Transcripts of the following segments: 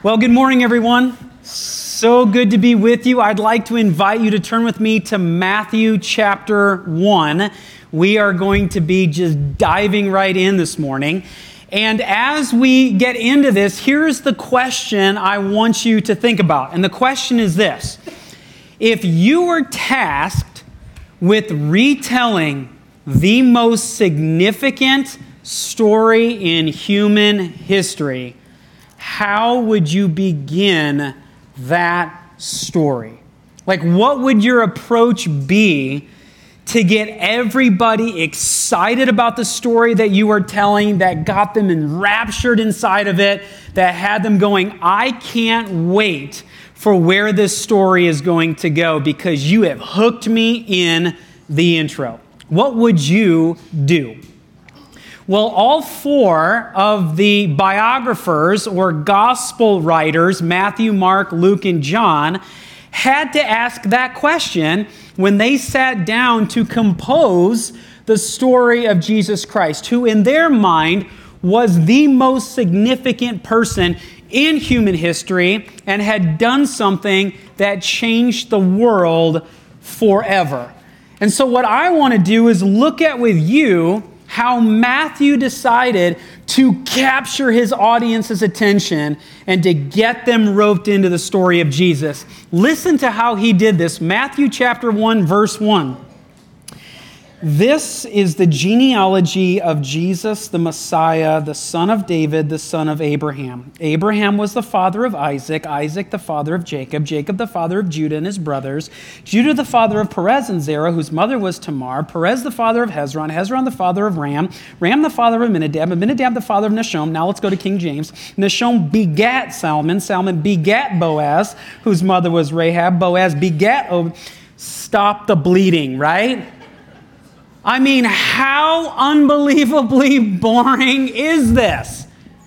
Well, good morning, everyone. So good to be with you. I'd like to invite you to turn with me to Matthew chapter 1. We are going to be just diving right in this morning. And as we get into this, here's the question I want you to think about. And the question is this: if you were tasked with retelling the most significant story in human history, how would you begin that story? Like, what would your approach be to get everybody excited about the story that you are telling, that got them enraptured inside of it, that had them going, I can't wait for where this story is going to go because you have hooked me in the intro? What would you do? Well, all four of the biographers or gospel writers, Matthew, Mark, Luke, and John, had to ask that question when they sat down to compose the story of Jesus Christ, who in their mind was the most significant person in human history and had done something that changed the world forever. And so what I want to do is look at with you how Matthew decided to capture his audience's attention and to get them roped into the story of Jesus. Listen to how he did this. Matthew chapter 1, verse 1. This is the genealogy of Jesus, the Messiah, the son of David, the son of Abraham. Abraham was the father of Isaac, Isaac the father of Jacob, Jacob the father of Judah and his brothers, Judah the father of Perez and Zerah, whose mother was Tamar, Perez the father of Hezron, Hezron the father of Ram, Ram the father of Amminadab, Amminadab the father of Nahshon. Now let's go to King James. Nahshon begat Salmon, Salmon begat Boaz, whose mother was Rahab, Boaz begat Stop the bleeding, right? I mean, how unbelievably boring is this?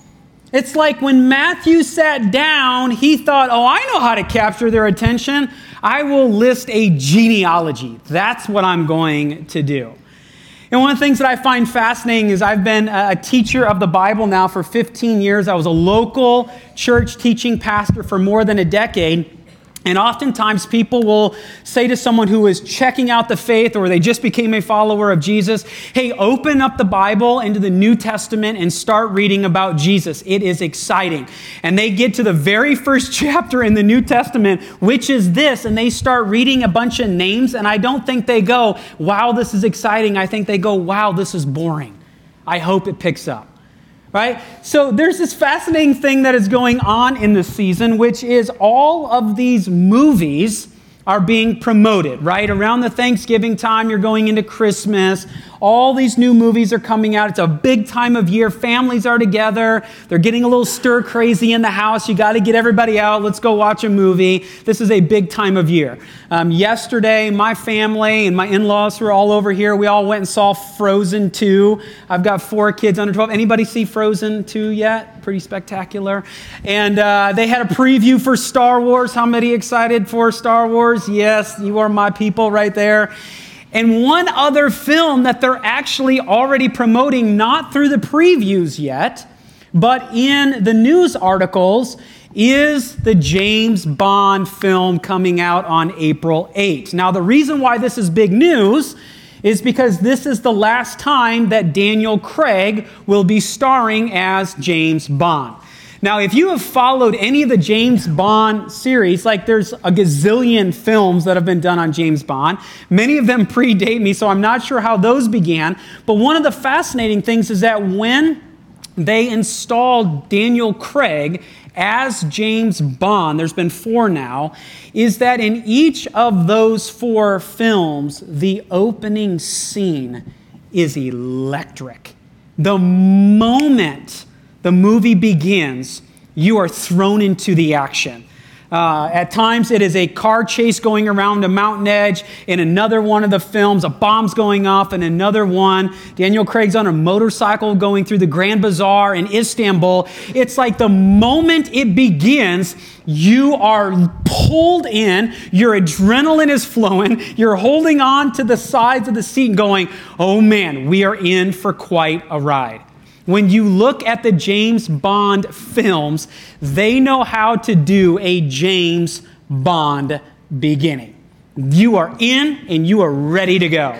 It's like when Matthew sat down, he thought, oh, I know how to capture their attention. I will list a genealogy. That's what I'm going to do. And one of the things that I find fascinating is I've been a teacher of the Bible now for 15 years. I was a local church teaching pastor for more than a decade. And oftentimes people will say to someone who is checking out the faith or they just became a follower of Jesus, hey, open up the Bible into the New Testament and start reading about Jesus. It is exciting. And they get to the very first chapter in the New Testament, which is this, and they start reading a bunch of names, and I don't think they go, wow, this is exciting. I think they go, wow, this is boring. I hope it picks up. Right? So there's this fascinating thing that is going on in this season, which is all of these movies are being promoted, right? Around the Thanksgiving time, you're going into Christmas. All these new movies are coming out. It's a big time of year. Families are together. They're getting a little stir crazy in the house. You got to get everybody out. Let's go watch a movie. This is a big time of year. Yesterday, my family and my in-laws were all over here. We all went and saw Frozen 2. I've got 4 kids under 12. Anybody see Frozen 2 yet? Pretty spectacular. And they had a preview for Star Wars. How many excited for Star Wars? Yes, you are my people right there. And one other film that they're actually already promoting, not through the previews yet, but in the news articles, is the James Bond film coming out on April 8th. Now, the reason why this is big news is because this is the last time that Daniel Craig will be starring as James Bond. Now, if you have followed any of the James Bond series, like there's a gazillion films that have been done on James Bond. Many of them predate me, so I'm not sure how those began. But one of the fascinating things is that when they installed Daniel Craig as James Bond, there's been 4 now, is that in each of those 4 films, the opening scene is electric. The moment the movie begins, you are thrown into the action. At times, it is a car chase going around a mountain edge. In another one of the films, a bomb's going off. In another one, Daniel Craig's on a motorcycle going through the Grand Bazaar in Istanbul. It's like the moment it begins, you are pulled in, your adrenaline is flowing, you're holding on to the sides of the seat and going, oh man, we are in for quite a ride. When you look at the James Bond films, they know how to do a James Bond beginning. You are in and you are ready to go.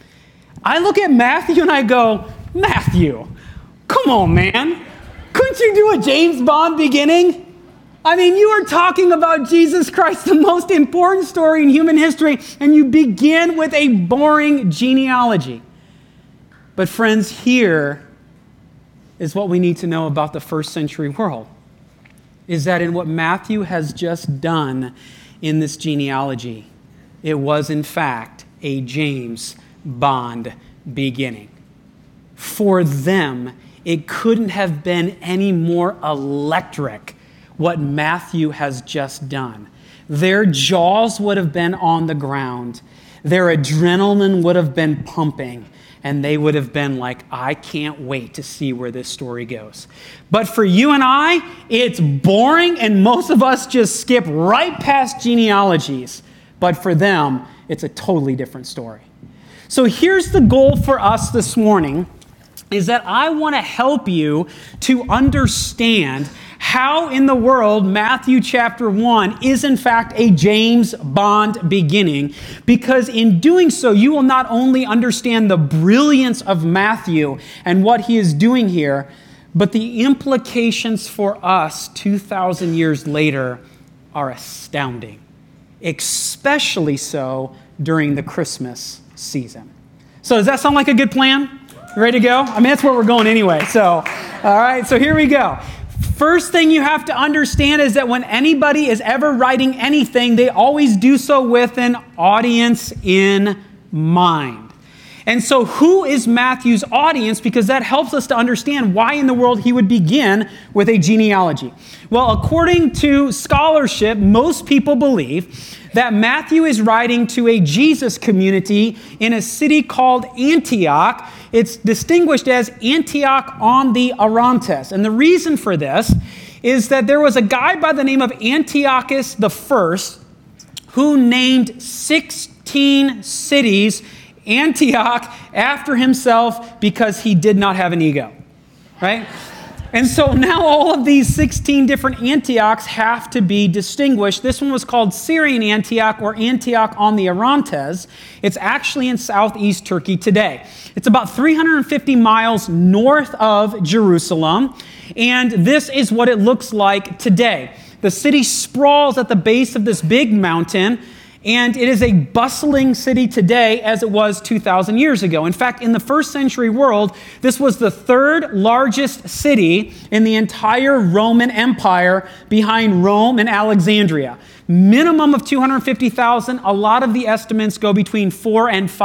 I look at Matthew and I go, Matthew, come on, man. Couldn't you do a James Bond beginning? I mean, you are talking about Jesus Christ, the most important story in human history, and you begin with a boring genealogy. But friends, here is what we need to know about the first century world, is that in what Matthew has just done in this genealogy, it was in fact a James Bond beginning. For them, it couldn't have been any more electric what Matthew has just done. Their jaws would have been on the ground. Their adrenaline would have been pumping. And they would have been like, I can't wait to see where this story goes. But for you and I, it's boring, and most of us just skip right past genealogies. But for them, it's a totally different story. So here's the goal for us this morning, is that I want to help you to understand how in the world Matthew chapter 1 is in fact a James Bond beginning, because in doing so, you will not only understand the brilliance of Matthew and what he is doing here, but the implications for us 2,000 years later are astounding, especially so during the Christmas season. So does that sound like a good plan? You ready to go? I mean, that's where we're going anyway. So, all right, so here we go. First thing you have to understand is that when anybody is ever writing anything, they always do so with an audience in mind. And so who is Matthew's audience? Because that helps us to understand why in the world he would begin with a genealogy. Well, according to scholarship, most people believe that Matthew is writing to a Jesus community in a city called Antioch. It's distinguished as Antioch on the Orontes. And the reason for this is that there was a guy by the name of Antiochus I who named 16 cities Antioch after himself because he did not have an ego, right? And so now all of these 16 different Antiochs have to be distinguished. This one was called Syrian Antioch, or Antioch on the Orontes. It's actually in southeast Turkey today. It's about 350 miles north of Jerusalem, and this is what it looks like today. The city sprawls at the base of this big mountain, and it is a bustling city today as it was 2,000 years ago. In fact, in the first century world, this was the third largest city in the entire Roman Empire behind Rome and Alexandria. Minimum of 250,000. A lot of the estimates go between 400,000 and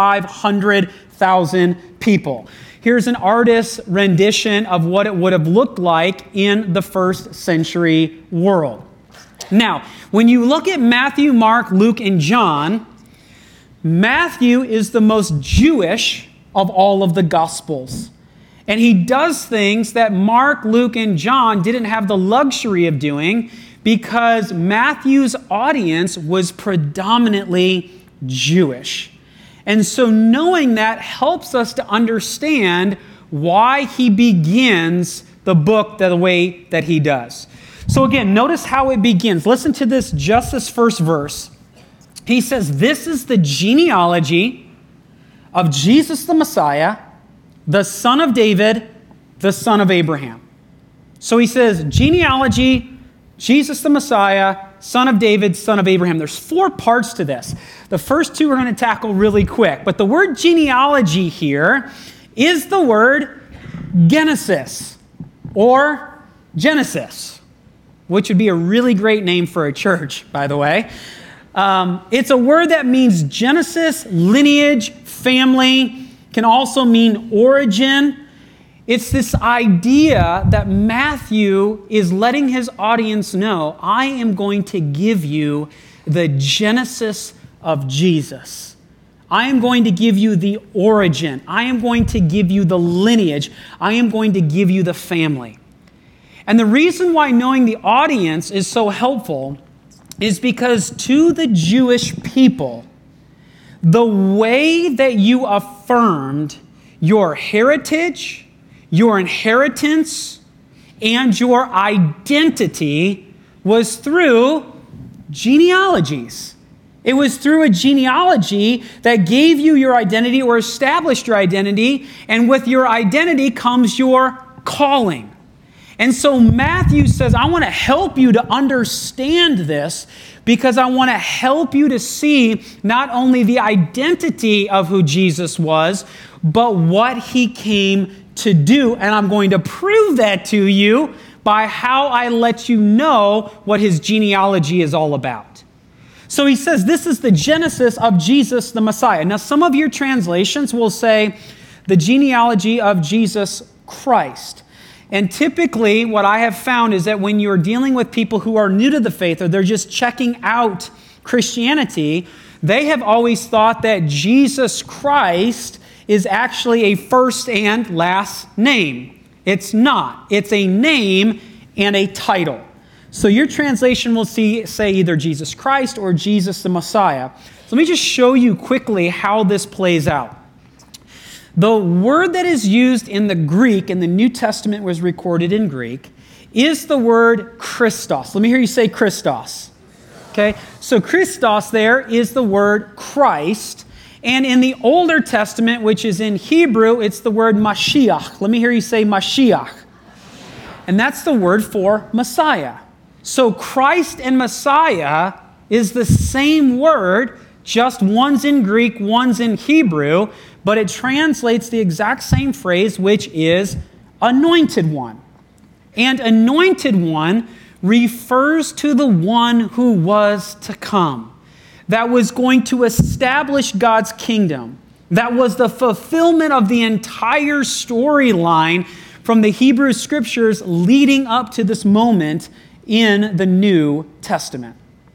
500,000 people. Here's an artist's rendition of what it would have looked like in the first century world. Now, when you look at Matthew, Mark, Luke, and John, Matthew is the most Jewish of all of the Gospels. And he does things that Mark, Luke, and John didn't have the luxury of doing because Matthew's audience was predominantly Jewish. And so knowing that helps us to understand why he begins the book the way that he does. So again, notice how it begins. Listen to this, just this first verse. He says, this is the genealogy of Jesus the Messiah, the son of David, the son of Abraham. So he says, genealogy, Jesus the Messiah, son of David, son of Abraham. There's 4 parts to this. The first 2 we're going to tackle really quick. But the word genealogy here is the word Genesis, or Genesis, which would be a really great name for a church, by the way. It's a word that means Genesis, lineage, family, can also mean origin. It's this idea that Matthew is letting his audience know, I am going to give you the genesis of Jesus. I am going to give you the origin. I am going to give you the lineage. I am going to give you the family. And the reason why knowing the audience is so helpful is because to the Jewish people, the way that you affirmed your heritage, your inheritance, and your identity was through genealogies. It was through a genealogy that gave you your identity or established your identity, and with your identity comes your calling. And so Matthew says, I want to help you to understand this because I want to help you to see not only the identity of who Jesus was, but what he came to do. And I'm going to prove that to you by how I let you know what his genealogy is all about. So he says this is the genesis of Jesus the Messiah. Now some of your translations will say the genealogy of Jesus Christ. And typically what I have found is that when you're dealing with people who are new to the faith or they're just checking out Christianity, they have always thought that Jesus Christ is actually a first and last name. It's not. It's a name and a title. So your translation will say either Jesus Christ or Jesus the Messiah. So let me just show you quickly how this plays out. The word that is used in the Greek, and the New Testament was recorded in Greek, is the word Christos. Let me hear you say Christos. Okay, so Christos there is the word Christ. And in the Older Testament, which is in Hebrew, it's the word Mashiach. Let me hear you say Mashiach. And that's the word for Messiah. So Christ and Messiah is the same word, just one's in Greek, one's in Hebrew, but it translates the exact same phrase, which is anointed one. And anointed one refers to the one who was to come, that was going to establish God's kingdom. That was the fulfillment of the entire storyline from the Hebrew Scriptures leading up to this moment in the New Testament.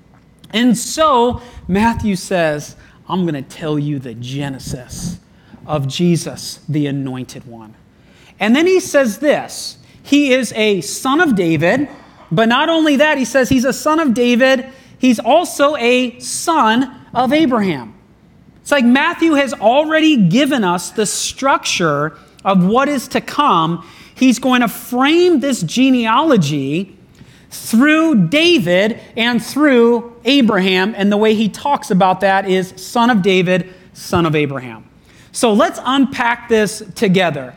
And so Matthew says, I'm going to tell you the genesis of Jesus, the anointed one. And then he says this, he is a son of David, but not only that, he says he's a son of David, he's also a son of Abraham. It's like Matthew has already given us the structure of what is to come. He's going to frame this genealogy through David and through Abraham, and the way he talks about that is son of David, son of Abraham. So let's unpack this together.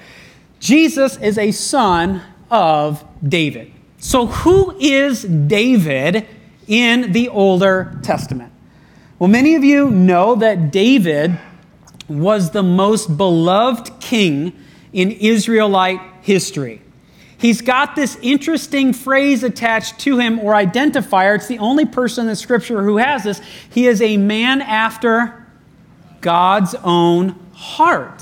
Jesus is a son of David. So who is David in the Older Testament? Well, many of you know that David was the most beloved king in Israelite history. He's got this interesting phrase attached to him or identifier. It's the only person in the Scripture who has this. He is a man after God's own heart.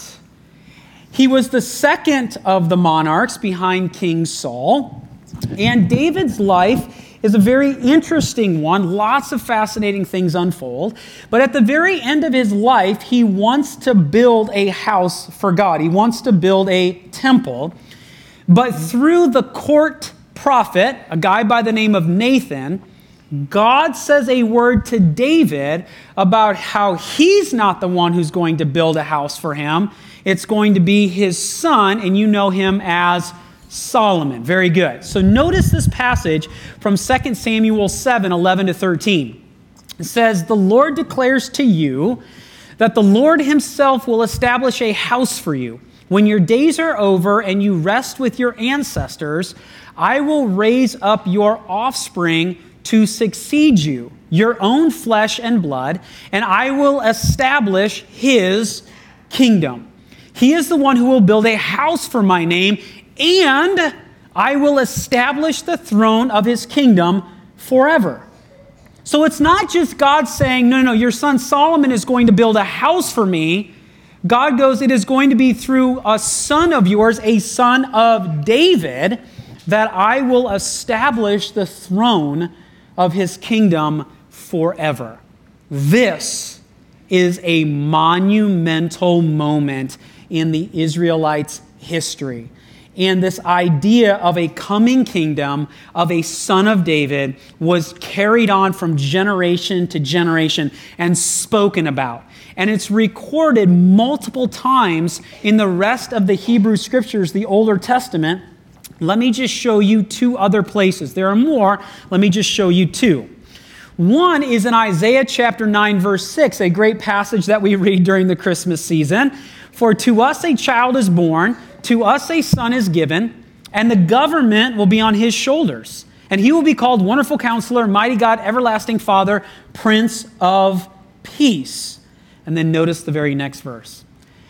He was the second of the monarchs behind King Saul. And David's life is a very interesting one. Lots of fascinating things unfold. But at the very end of his life, he wants to build a house for God. He wants to build a temple. But through the court prophet, a guy by the name of Nathan, God says a word to David about how he's not the one who's going to build a house for him. It's going to be his son, and you know him as Solomon. Very good. So notice this passage from 2 Samuel 7, 11 to 13. It says, "The Lord declares to you that the Lord himself will establish a house for you. When your days are over and you rest with your ancestors, I will raise up your offspring to succeed you, your own flesh and blood, and I will establish his kingdom. He is the one who will build a house for my name, and I will establish the throne of his kingdom forever." So it's not just God saying, no, your son Solomon is going to build a house for me. God goes, it is going to be through a son of yours, a son of David, that I will establish the throne of his kingdom forever. This is a monumental moment in the Israelites' history. and this idea of a coming kingdom, of a son of David, was carried on from generation to generation and spoken about. And it's recorded multiple times in the rest of the Hebrew Scriptures, the Older Testament. Let me just show you two other places. There are more. Let me just show you two. One is in Isaiah chapter 9, verse 6, a great passage that we read during the Christmas season. For to us a child is born, to us a son is given, and the government will be on his shoulders. And he will be called Wonderful Counselor, Mighty God, Everlasting Father, Prince of Peace. And then notice the very next verse.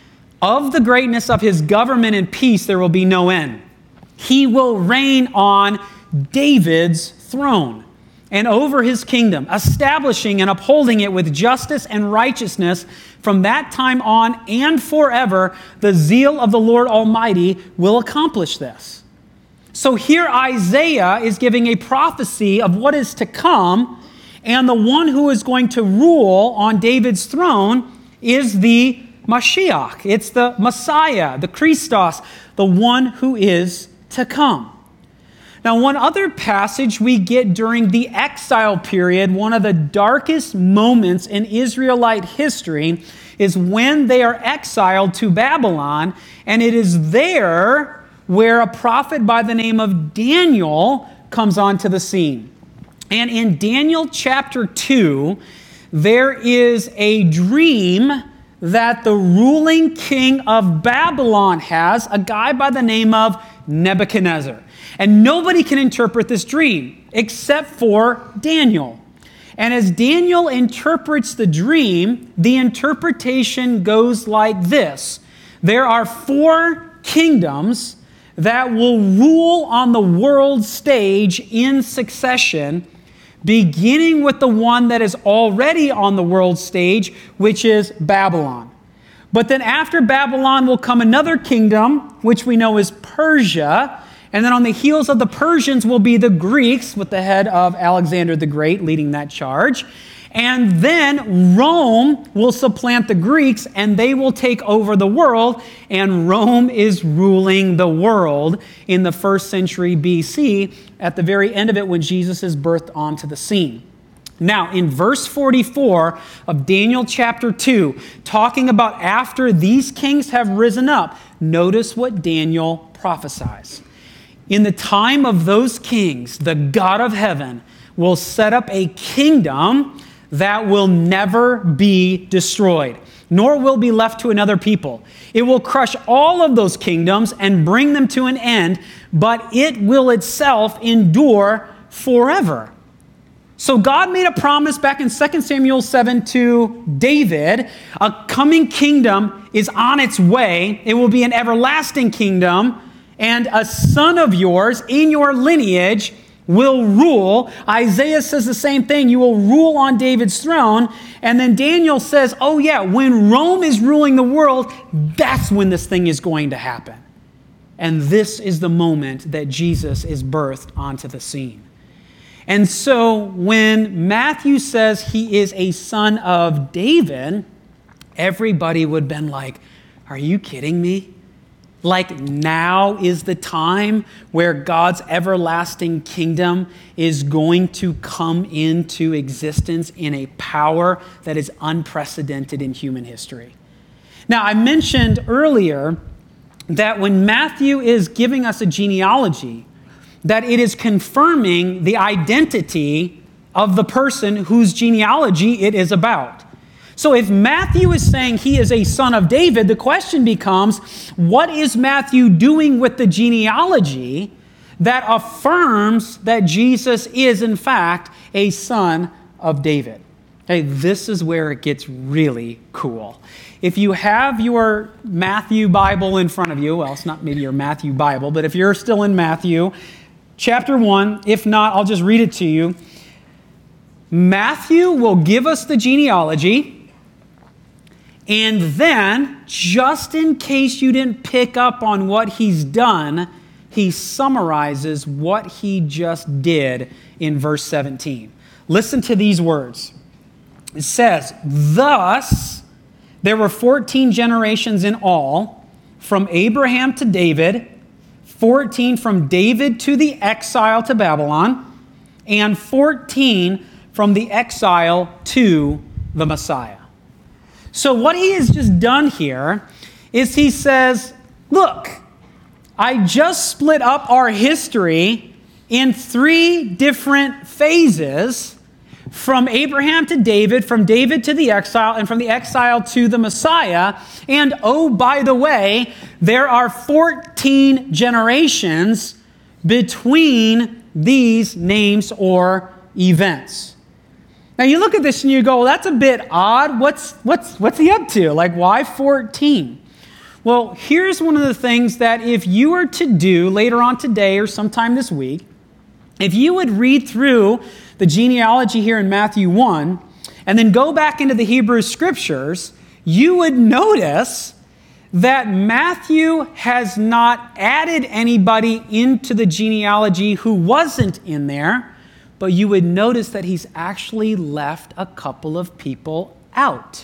Of the greatness of his government and peace there will be no end. He will reign on David's throne and over his kingdom, establishing and upholding it with justice and righteousness from that time on and forever. The zeal of the Lord Almighty will accomplish this. So here Isaiah is giving a prophecy of what is to come, and the one who is going to rule on David's throne is the Mashiach. It's the Messiah, the Christos, the one who is to come. Now, one other passage we get during the exile period, one of the darkest moments in Israelite history, is when they are exiled to Babylon, and it is there where a prophet by the name of Daniel comes onto the scene. And in Daniel chapter 2, there is a dream that the ruling king of Babylon has, a guy by the name of Nebuchadnezzar. And nobody can interpret this dream except for Daniel. And as Daniel interprets the dream, the interpretation goes like this. There are 4 kingdoms that will rule on the world stage in succession, beginning with the one that is already on the world stage, which is Babylon. But then after Babylon will come another kingdom, which we know is Persia. And then on the heels of the Persians will be the Greeks, with the head of Alexander the Great leading that charge. And then Rome will supplant the Greeks, and they will take over the world. And Rome is ruling the world in the 1st century BC, at the very end of it when Jesus is birthed onto the scene. Now, in verse 44 of Daniel chapter 2, talking about after these kings have risen up, notice what Daniel prophesies. In the time of those kings, the God of heaven will set up a kingdom that will never be destroyed, nor will be left to another people. It will crush all of those kingdoms and bring them to an end, but it will itself endure forever. So God made a promise back in 2 Samuel 7 to David. A coming kingdom is on its way. It will be an everlasting kingdom, and a son of yours in your lineage will rule. Isaiah says the same thing. You will rule on David's throne. And then Daniel says, oh yeah, when Rome is ruling the world, that's when this thing is going to happen. And this is the moment that Jesus is birthed onto the scene. And so when Matthew says he is a son of David, everybody would have been like, are you kidding me? Like now is the time where God's everlasting kingdom is going to come into existence in a power that is unprecedented in human history. Now, I mentioned earlier that when Matthew is giving us a genealogy, that it is confirming the identity of the person whose genealogy it is about. So if Matthew is saying he is a son of David, the question becomes, what is Matthew doing with the genealogy that affirms that Jesus is, in fact, a son of David? Hey, this is where it gets really cool. If you have your Matthew Bible in front of you, well, it's not maybe your Matthew Bible, but if you're still in Matthew, chapter 1, if not, I'll just read it to you. Matthew will give us the genealogy. And then, just in case you didn't pick up on what he's done, he summarizes what he just did in verse 17. Listen to these words. It says, thus, there were 14 generations in all, from Abraham to David, 14 from David to the exile to Babylon, and 14 from the exile to the Messiah. So what he has just done here is he says, look, I just split up our history in 3 different phases, from Abraham to David, from David to the exile, and from the exile to the Messiah. And oh, by the way, there are 14 generations between these names or events. Now you look at this and you go, well, that's a bit odd. What's he up to? Like, why 14? Well, here's one of the things that if you were to do later on today or sometime this week, if you would read through the genealogy here in Matthew 1 and then go back into the Hebrew Scriptures, you would notice that Matthew has not added anybody into the genealogy who wasn't in there, but you would notice that he's actually left a couple of people out.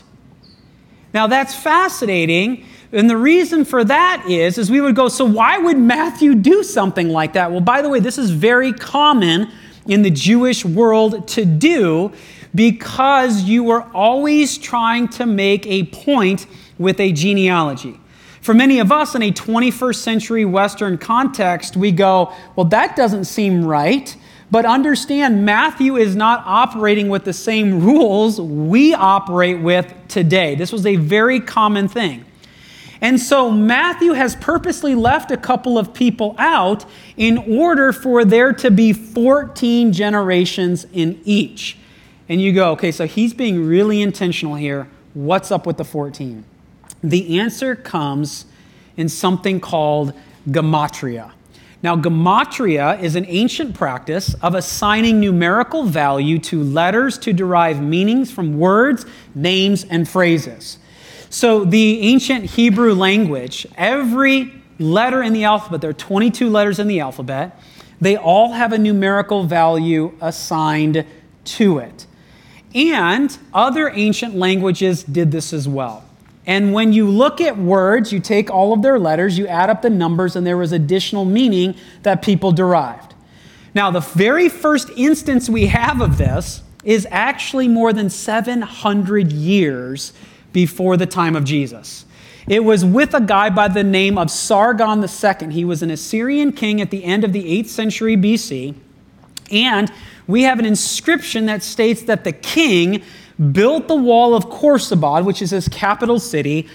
Now that's fascinating, and the reason for that is we would go, so why would Matthew do something like that? Well, by the way, this is very common in the Jewish world to do, because you were always trying to make a point with a genealogy. For many of us in a 21st century Western context, we go, well, that doesn't seem right. But understand, Matthew is not operating with the same rules we operate with today. This was a very common thing. And so Matthew has purposely left a couple of people out in order for there to be 14 generations in each. And you go, okay, so he's being really intentional here. What's up with the 14? The answer comes in something called gematria. Now, gematria is an ancient practice of assigning numerical value to letters to derive meanings from words, names, and phrases. So the ancient Hebrew language, every letter in the alphabet, there are 22 letters in the alphabet, they all have a numerical value assigned to it. And other ancient languages did this as well. And when you look at words, you take all of their letters, you add up the numbers, and there was additional meaning that people derived. Now, the very first instance we have of this is actually more than 700 years before the time of Jesus. It was with a guy by the name of Sargon II. He was an Assyrian king at the end of the 8th century BC. And we have an inscription that states that the king built the wall of Khorsabad, which is his capital city,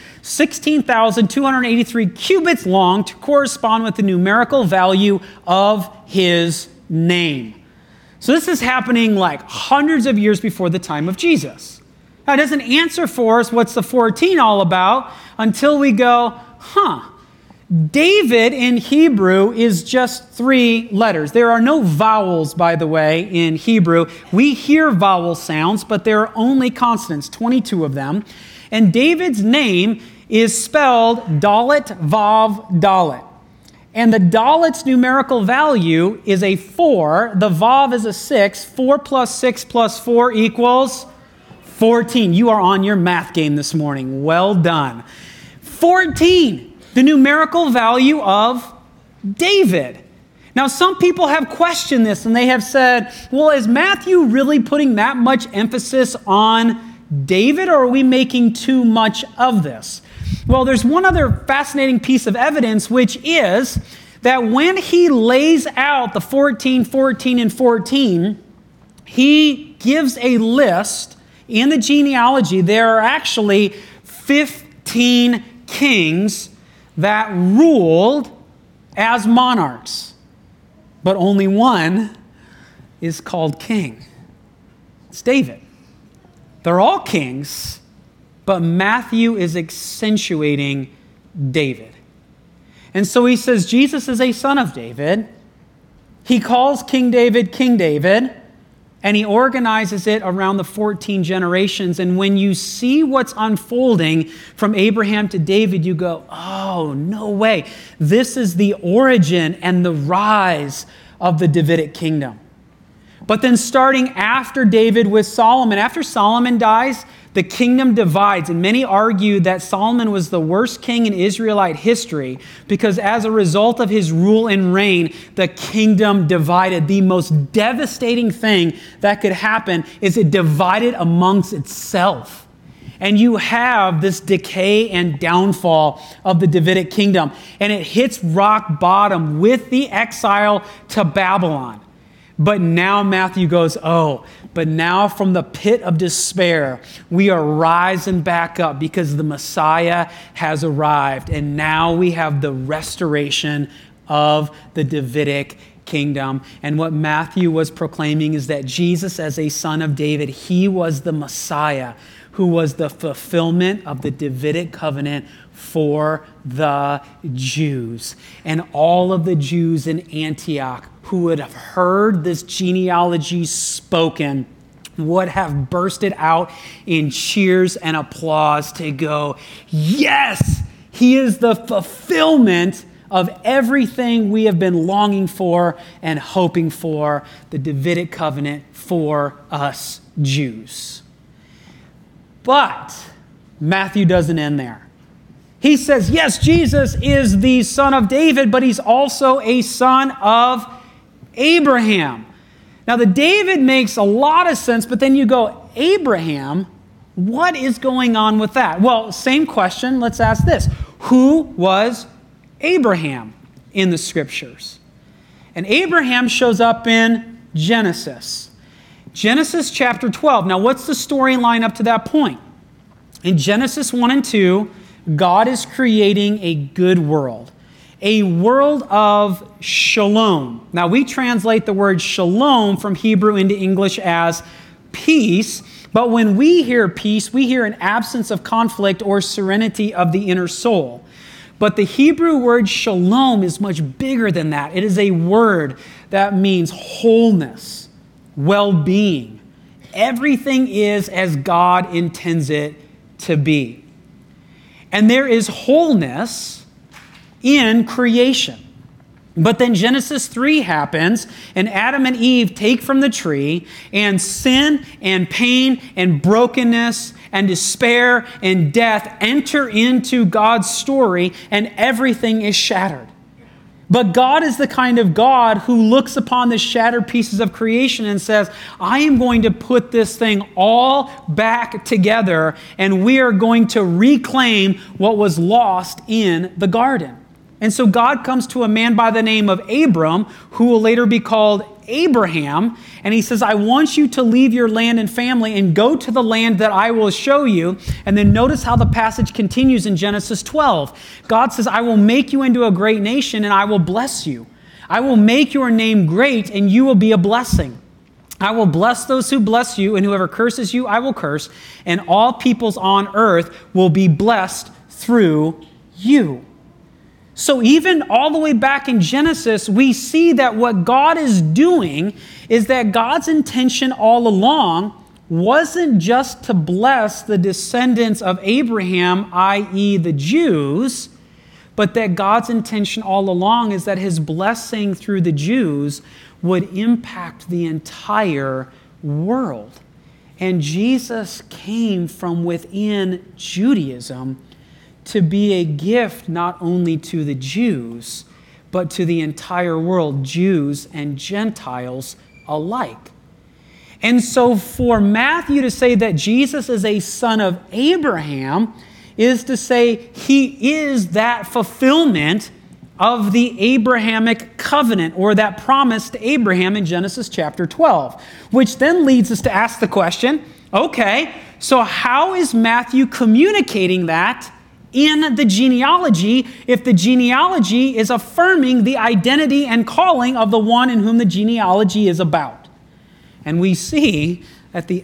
16,283 cubits long to correspond with the numerical value of his name. So this is happening like hundreds of years before the time of Jesus. Now, it doesn't answer for us what's the 14 all about until we go, David in Hebrew is just 3 letters. There are no vowels, by the way, in Hebrew. We hear vowel sounds, but there are only consonants, 22 of them. And David's name is spelled Dalet Vav Dalet. And the Dalet's numerical value is a 4. The Vav is a 6. 4 plus 6 plus 4 equals 14. You are on your math game this morning. Well done. 14. The numerical value of David. Now, some people have questioned this and they have said, well, is Matthew really putting that much emphasis on David, or are we making too much of this? Well, there's one other fascinating piece of evidence, which is that when he lays out the 14, 14, and 14, he gives a list in the genealogy. There are actually 15 kings that ruled as monarchs, but only one is called king. It's David. They're all kings, but Matthew is accentuating David. And so he says Jesus is a son of David. He calls King David, and he organizes it around the 14 generations. And when you see what's unfolding from Abraham to David, you go, oh, no way. This is the origin and the rise of the Davidic kingdom. But then starting after David with Solomon, after Solomon dies, the kingdom divides. And many argue that Solomon was the worst king in Israelite history because as a result of his rule and reign, the kingdom divided. The most devastating thing that could happen is it divided amongst itself. And you have this decay and downfall of the Davidic kingdom. And it hits rock bottom with the exile to Babylon. But now Matthew goes, but now from the pit of despair, we are rising back up because the Messiah has arrived. And now we have the restoration of the Davidic kingdom. And what Matthew was proclaiming is that Jesus, as a son of David, he was the Messiah who was the fulfillment of the Davidic covenant for the Jews. And all of the Jews in Antioch who would have heard this genealogy spoken would have bursted out in cheers and applause to go, yes, he is the fulfillment of everything we have been longing for and hoping for, the Davidic covenant for us Jews. But Matthew doesn't end there. He says, yes, Jesus is the son of David, but he's also a son of Abraham. Now, the David makes a lot of sense, but then you go, Abraham, what is going on with that? Well, same question. Let's ask this. Who was Abraham in the scriptures? And Abraham shows up in Genesis. Genesis chapter 12. Now, what's the storyline up to that point? In Genesis 1 and 2, God is creating a good world. A world of shalom. Now, we translate the word shalom from Hebrew into English as peace. But when we hear peace, we hear an absence of conflict or serenity of the inner soul. But the Hebrew word shalom is much bigger than that. It is a word that means wholeness, well-being. Everything is as God intends it to be. And there is wholeness in creation. But then Genesis 3 happens, and Adam and Eve take from the tree, and sin and pain and brokenness and despair and death enter into God's story, and everything is shattered. But God is the kind of God who looks upon the shattered pieces of creation and says, I am going to put this thing all back together, and we are going to reclaim what was lost in the garden. And so God comes to a man by the name of Abram, who will later be called Abraham, and he says, I want you to leave your land and family and go to the land that I will show you. And then notice how the passage continues in Genesis 12. God says, I will make you into a great nation and I will bless you. I will make your name great and you will be a blessing. I will bless those who bless you, and whoever curses you, I will curse, and all peoples on earth will be blessed through you. So even all the way back in Genesis, we see that what God is doing is that God's intention all along wasn't just to bless the descendants of Abraham, i.e. the Jews, but that God's intention all along is that his blessing through the Jews would impact the entire world. And Jesus came from within Judaism to be a gift not only to the Jews, but to the entire world, Jews and Gentiles alike. And so for Matthew to say that Jesus is a son of Abraham is to say he is that fulfillment of the Abrahamic covenant, or that promise to Abraham in Genesis chapter 12, which then leads us to ask the question, okay, so how is Matthew communicating that in the genealogy if the genealogy is affirming the identity and calling of the one in whom the genealogy is about? And we see that the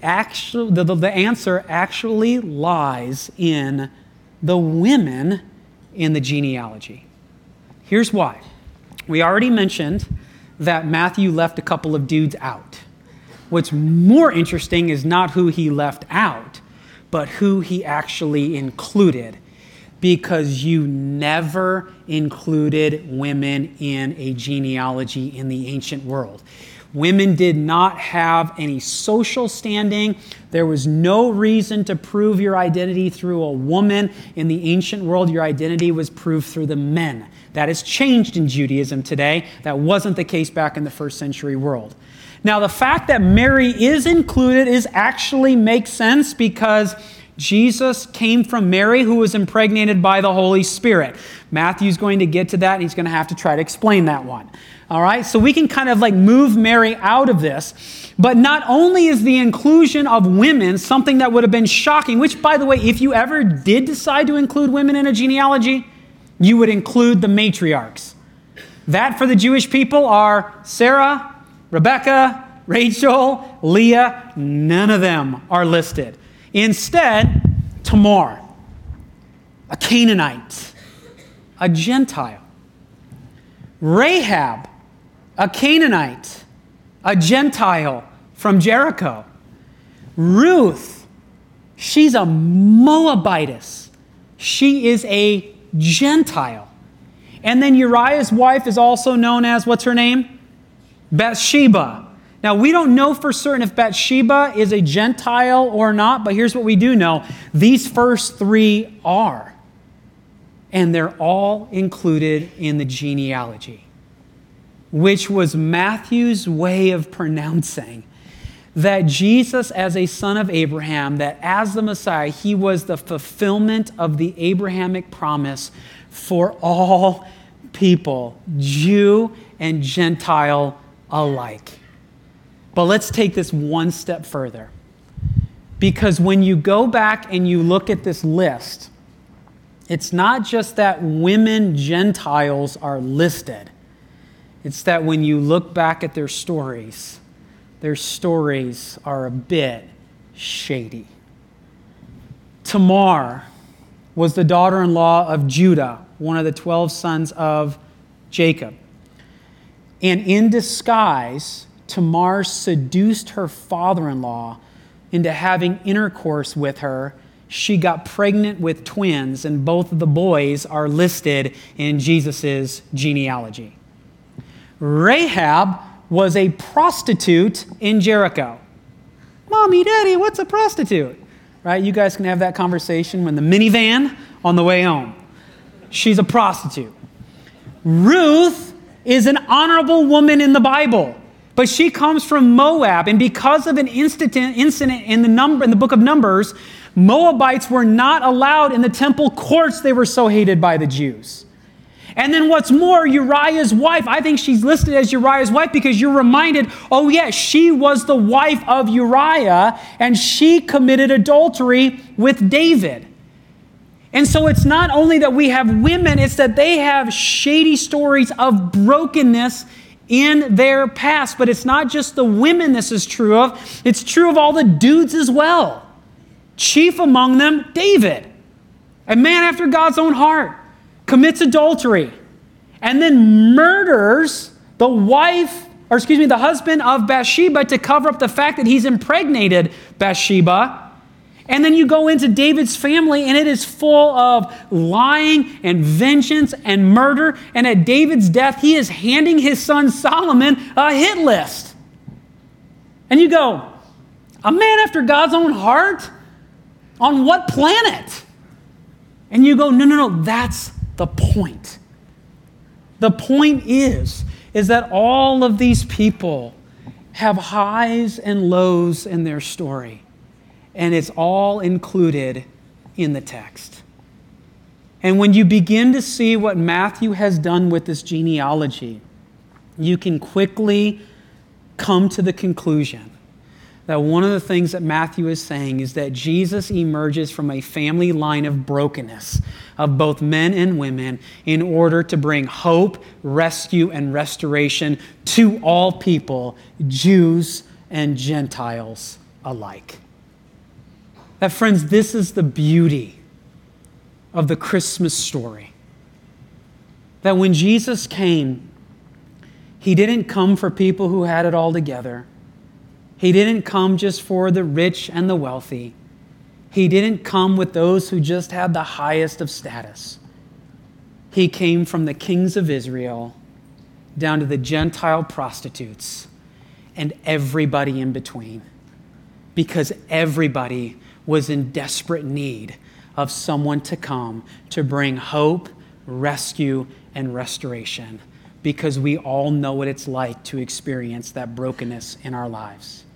answer actually lies in the women in the genealogy. Here's why. We already mentioned that Matthew left a couple of dudes out. What's more interesting is not who he left out, but who he actually included. Because you never included women in a genealogy in the ancient world. Women did not have any social standing. There was no reason to prove your identity through a woman. In the ancient world, your identity was proved through the men. That has changed in Judaism today. That wasn't the case back in the first century world. Now, the fact that Mary is included actually makes sense because Jesus came from Mary, who was impregnated by the Holy Spirit. Matthew's going to get to that, and he's going to have to try to explain that one. All right, so we can kind of like move Mary out of this. But not only is the inclusion of women something that would have been shocking, which, by the way, if you ever did decide to include women in a genealogy, you would include the matriarchs. That for the Jewish people are Sarah, Rebecca, Rachel, Leah. None of them are listed. Instead, Tamar, a Canaanite, a Gentile. Rahab, a Canaanite, a Gentile from Jericho. Ruth, she's a Moabitess. She is a Gentile. And then Uriah's wife is also known as, what's her name? Bathsheba. Now, we don't know for certain if Bathsheba is a Gentile or not, but here's what we do know. These first three are. And they're all included in the genealogy, which was Matthew's way of pronouncing that Jesus, as a son of Abraham, that as the Messiah, he was the fulfillment of the Abrahamic promise for all people, Jew and Gentile alike. But let's take this one step further. Because when you go back and you look at this list, it's not just that women Gentiles are listed. It's that when you look back at their stories are a bit shady. Tamar was the daughter-in-law of Judah, one of the 12 sons of Jacob. And in disguise, Tamar seduced her father-in-law into having intercourse with her. She got pregnant with twins, and both of the boys are listed in Jesus' genealogy. Rahab was a prostitute in Jericho. Mommy, Daddy, what's a prostitute? Right? You guys can have that conversation when the minivan on the way home. She's a prostitute. Ruth is an honorable woman in the Bible, but she comes from Moab, and because of an incident in the book of Numbers, Moabites were not allowed in the temple courts. They were so hated by the Jews. And then what's more, Uriah's wife, I think she's listed as Uriah's wife because you're reminded, oh yeah, she was the wife of Uriah, and she committed adultery with David. And so it's not only that we have women, it's that they have shady stories of brokenness in their past. But it's not just the women this is true of. It's true of all the dudes as well. Chief among them, David, a man after God's own heart, commits adultery and then murders the husband of Bathsheba to cover up the fact that he's impregnated Bathsheba. And then you go into David's family, and it is full of lying and vengeance and murder. And at David's death, he is handing his son Solomon a hit list. And you go, a man after God's own heart? On what planet? And you go, no, that's the point. The point is that all of these people have highs and lows in their story. And it's all included in the text. And when you begin to see what Matthew has done with this genealogy, you can quickly come to the conclusion that one of the things that Matthew is saying is that Jesus emerges from a family line of brokenness of both men and women in order to bring hope, rescue, and restoration to all people, Jews and Gentiles alike. That, friends, this is the beauty of the Christmas story. That when Jesus came, he didn't come for people who had it all together. He didn't come just for the rich and the wealthy. He didn't come with those who just had the highest of status. He came from the kings of Israel down to the Gentile prostitutes. and everybody in between, because everybody was in desperate need of someone to come to bring hope, rescue, and restoration, because we all know what it's like to experience that brokenness in our lives.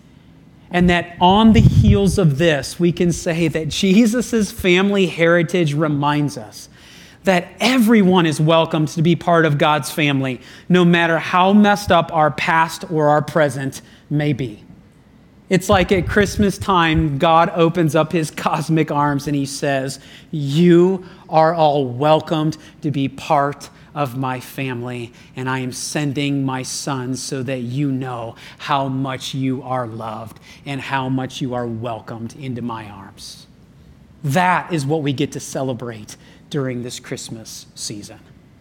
And that on the heels of this, we can say that Jesus' family heritage reminds us that everyone is welcome to be part of God's family, no matter how messed up our past or our present may be. It's like at Christmas time, God opens up his cosmic arms and he says, you are all welcomed to be part of my family, and I am sending my son so that you know how much you are loved and how much you are welcomed into my arms. That is what we get to celebrate during this Christmas season.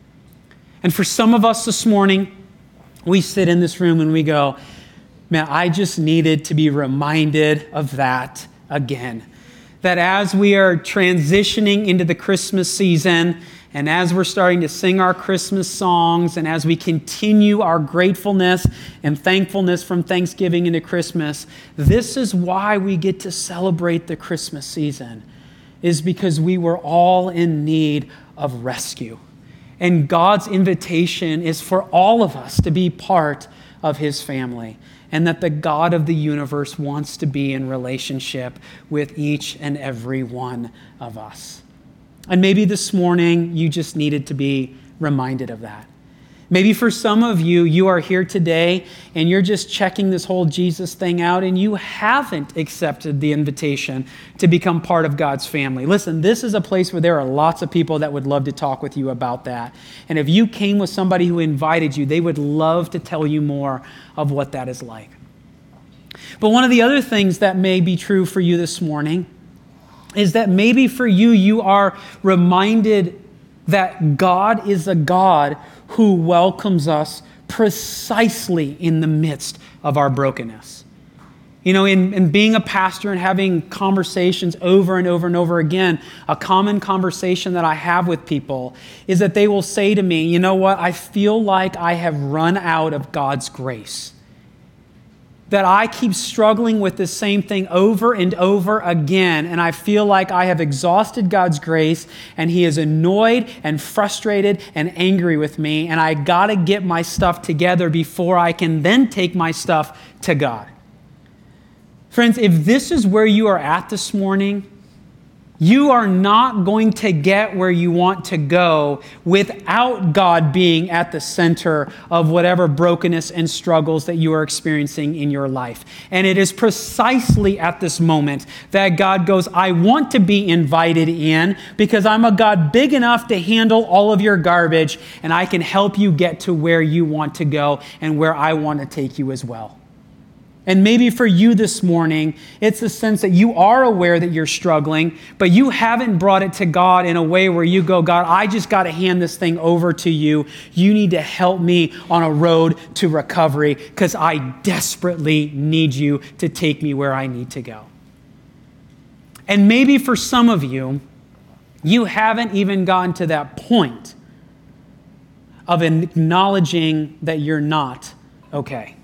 And for some of us this morning, we sit in this room and we go, man, I just needed to be reminded of that again. That as we are transitioning into the Christmas season, and as we're starting to sing our Christmas songs, and as we continue our gratefulness and thankfulness from Thanksgiving into Christmas, this is why we get to celebrate the Christmas season, is because we were all in need of rescue. And God's invitation is for all of us to be part of his family, and that the God of the universe wants to be in relationship with each and every one of us. And maybe this morning you just needed to be reminded of that. Maybe for some of you, you are here today and you're just checking this whole Jesus thing out and you haven't accepted the invitation to become part of God's family. Listen, this is a place where there are lots of people that would love to talk with you about that. And if you came with somebody who invited you, they would love to tell you more of what that is like. But one of the other things that may be true for you this morning is that maybe for you, you are reminded that God is a God who welcomes us precisely in the midst of our brokenness. You know, in being a pastor and having conversations over and over and over again, a common conversation that I have with people is that they will say to me, you know what, I feel like I have run out of God's grace. That I keep struggling with the same thing over and over again, and I feel like I have exhausted God's grace, and he is annoyed and frustrated and angry with me, and I got to get my stuff together before I can then take my stuff to God. Friends, if this is where you are at this morning, you are not going to get where you want to go without God being at the center of whatever brokenness and struggles that you are experiencing in your life. And it is precisely at this moment that God goes, I want to be invited in because I'm a God big enough to handle all of your garbage, and I can help you get to where you want to go and where I want to take you as well. And maybe for you this morning, it's the sense that you are aware that you're struggling, but you haven't brought it to God in a way where you go, God, I just got to hand this thing over to you. You need to help me on a road to recovery because I desperately need you to take me where I need to go. And maybe for some of you, you haven't even gotten to that point of acknowledging that you're not okay.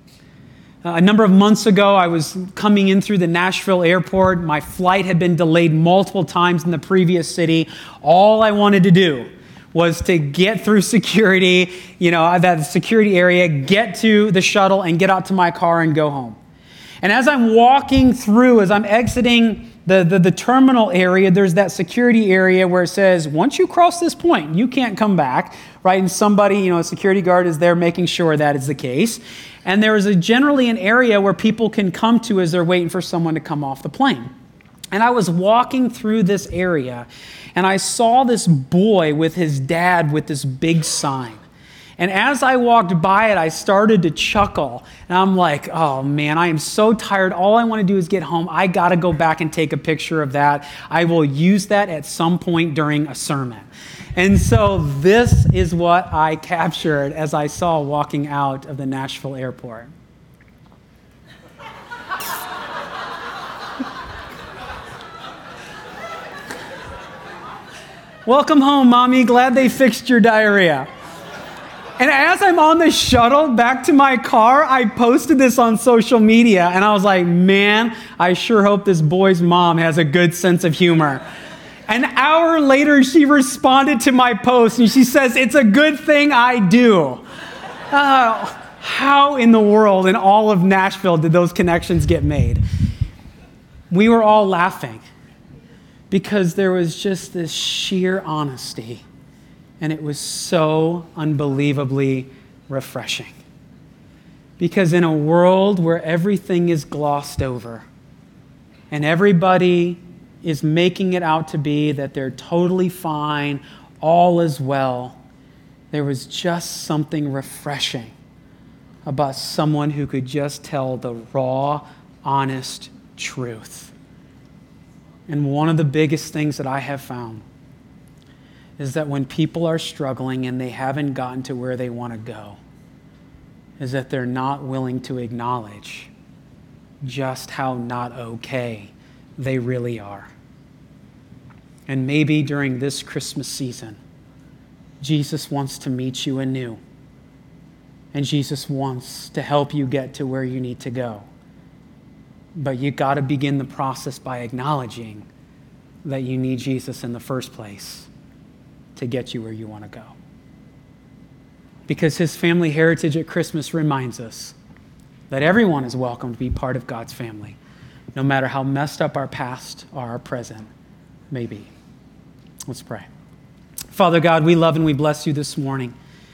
A number of months ago, I was coming in through the Nashville airport. My flight had been delayed multiple times in the previous city. All I wanted to do was to get through security, that security area, get to the shuttle and get out to my car and go home. And as I'm walking through, as I'm exiting the terminal area, there's that security area where it says, once you cross this point, you can't come back, right? And somebody, a security guard is there making sure that is the case. And there is generally an area where people can come to as they're waiting for someone to come off the plane. And I was walking through this area, and I saw this boy with his dad with this big sign. And as I walked by it, I started to chuckle. And I'm like, oh man, I am so tired. All I want to do is get home. I got to go back and take a picture of that. I will use that at some point during a sermon. And so this is what I captured as I saw walking out of the Nashville airport. Welcome home, Mommy. Glad they fixed your diarrhea. And as I'm on the shuttle back to my car, I posted this on social media, and I was like, man, I sure hope this boy's mom has a good sense of humor. An hour later, she responded to my post, and she says, it's a good thing I do. How in the world, in all of Nashville, did those connections get made? We were all laughing because there was just this sheer honesty. And it was so unbelievably refreshing. Because in a world where everything is glossed over and everybody is making it out to be that they're totally fine, all is well, there was just something refreshing about someone who could just tell the raw, honest truth. And one of the biggest things that I have found is that when people are struggling and they haven't gotten to where they want to go, is that they're not willing to acknowledge just how not okay they really are. And maybe during this Christmas season, Jesus wants to meet you anew. And Jesus wants to help you get to where you need to go. But you got to begin the process by acknowledging that you need Jesus in the first place to get you where you want to go. Because his family heritage at Christmas reminds us that everyone is welcome to be part of God's family, no matter how messed up our past or our present may be. Let's pray. Father God, we love and we bless you this morning.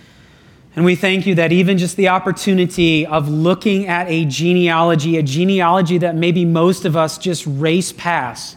And we thank you that even just the opportunity of looking at a genealogy that maybe most of us just race past,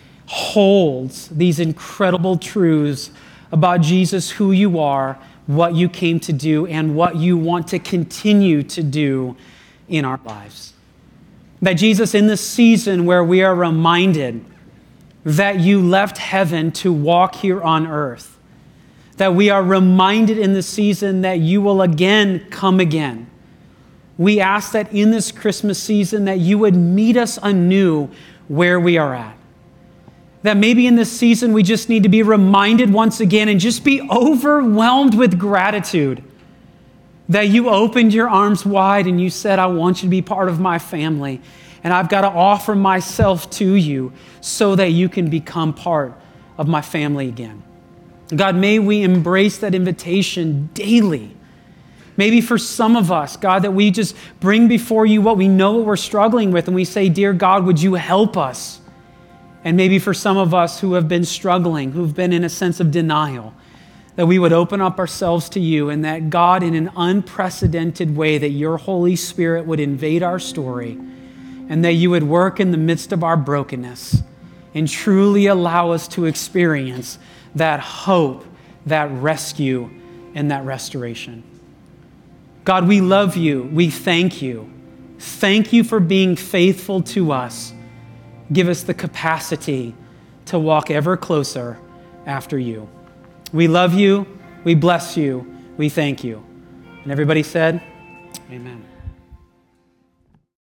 holds these incredible truths about Jesus, who you are, what you came to do, and what you want to continue to do in our lives. That Jesus, in this season where we are reminded that you left heaven to walk here on earth, that we are reminded in this season that you will again come again. We ask that in this Christmas season that you would meet us anew where we are at. That maybe in this season we just need to be reminded once again and just be overwhelmed with gratitude that you opened your arms wide and you said, I want you to be part of my family. And I've got to offer myself to you so that you can become part of my family again. God, may we embrace that invitation daily. Maybe for some of us, God, that we just bring before you what we know what we're struggling with and we say, dear God, would you help us? And maybe for some of us who have been struggling, who've been in a sense of denial, that we would open up ourselves to you and that God, in an unprecedented way, that your Holy Spirit would invade our story and that you would work in the midst of our brokenness and truly allow us to experience that hope, that rescue, and that restoration. God, we love you. We thank you. Thank you for being faithful to us. Give us the capacity to walk ever closer after you. We love you. We bless you. We thank you. And everybody said, amen.